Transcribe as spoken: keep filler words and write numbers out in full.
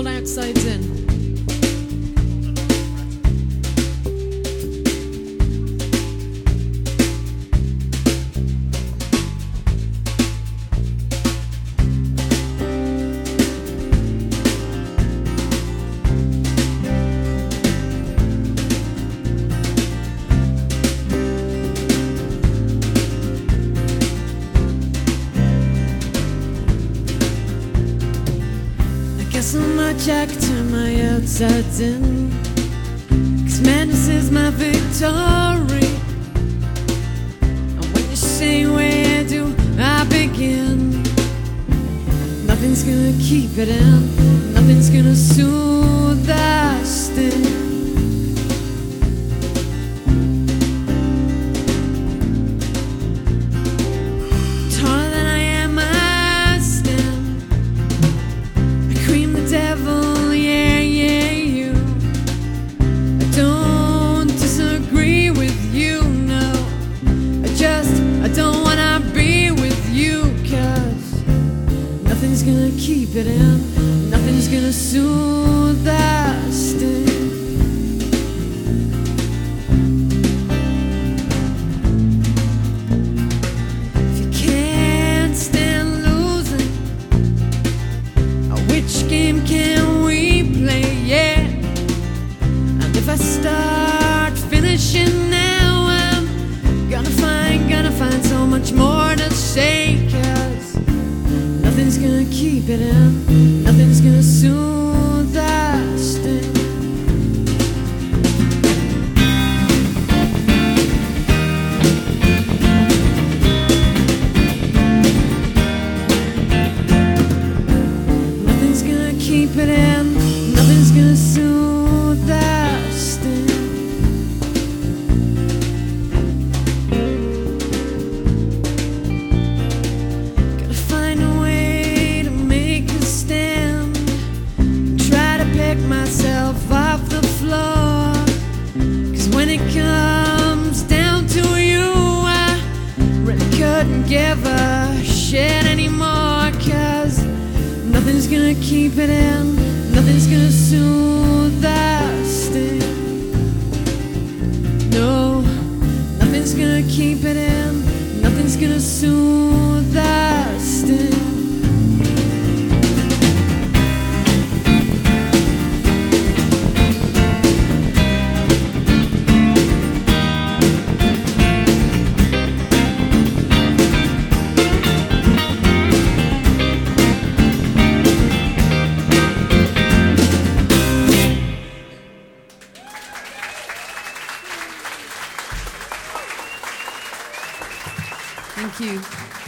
cold outside's in. So much I could turn my outsides in, 'cause madness is my victory. And when you say where do I begin, nothing's gonna keep it in, nothing's gonna soothe the sting. Devil, yeah, yeah, you. I don't disagree with you, no. I just, I don't wanna be with you, 'cause nothing's gonna keep it in, nothing's gonna soothe the sting. If you can't stand losing, which game can we play? Yeah. And if I start finishing now, I'm gonna find, gonna find so much more to say, 'cause nothing's gonna keep it in, nothing's gonna soothe the sting. Keep it in, nothing's gonna soothe the sting. Gotta find a way to make a stand, try to pick myself off the floor. 'Cause when it comes down to you, I really couldn't give a shit anymore, 'cause nothing's gonna keep it in, nothing's gonna soothe the sting. No, nothing's gonna keep it in, nothing's gonna soothe the sting. Thank you.